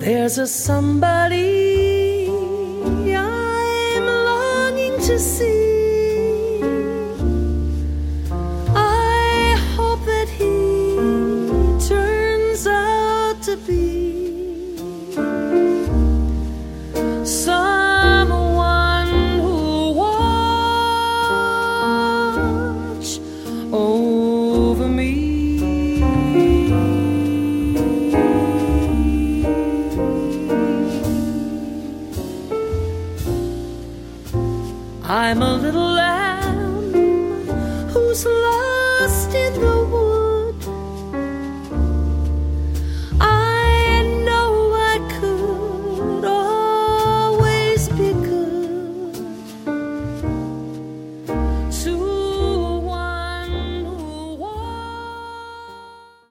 There's a somebody I'm longing to see. I hope that he turns out to be someone who'll watch over me. I'm a little